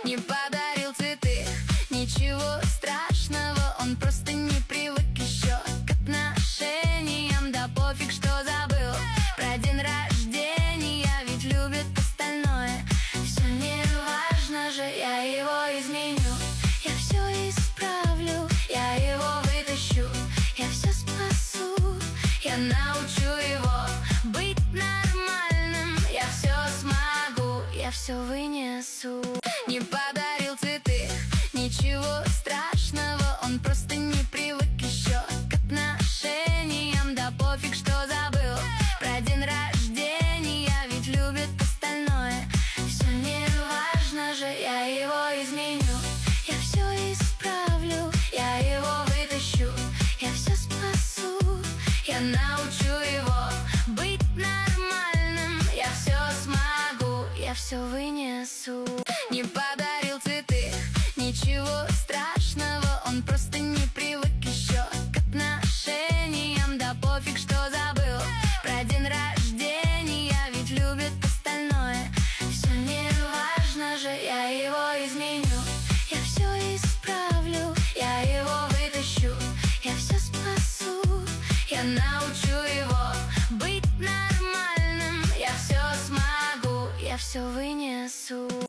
Не подарил цветы, ничего страшного, он просто не привык еще к отношениям. Да пофиг, что забыл про день рождения, ведь любит остальное. Все не важно же, я его изменю, я все исправлю, я его вытащу, я все спасу, я научу его быть нормальным. Я все смогу, я все вынесу. Не подарил цветы, ничего страшного, он просто не привык еще к отношениям. Да пофиг, что забыл про день рождения, ведь любит остальное. Все не важно же, я его изменю, я все исправлю, я его вытащу, я все спасу, я научу его быть нормальным. Я все смогу, я все вынесу. Не подарил цветы, ничего страшного, он просто не привык еще к отношениям. Да пофиг, что забыл про день рождения, ведь любит остальное. Все не важно же, я его изменю, я все исправлю, я его вытащу, я все спасу, я научу его быть нормальным. Я все смогу, я все вынесу.